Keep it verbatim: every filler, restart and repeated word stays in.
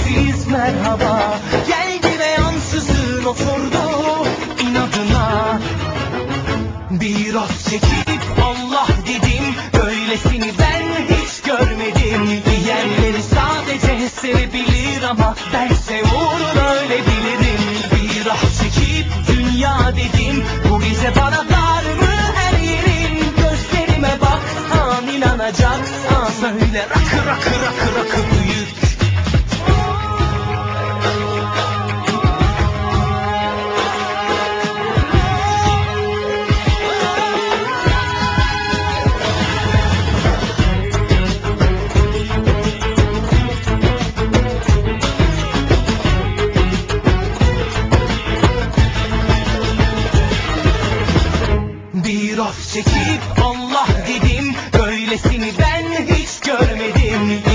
sessiz merhaba geldi ve ansızın oturdu inadına. Bir of çekip Allah dedim, böylesini ben hiç görmedim. Diğerleri sadece sevebilir ama bense uğruna ölebilirim. Bir of çekip dünya dedim, bu gece bana dar mı her yerin? Gözlerime baksan inanacaksan söyle, rakı rakı rakı rakı büyük. Bir of çekip Allah dedim, böylesini ben hiç görmedim.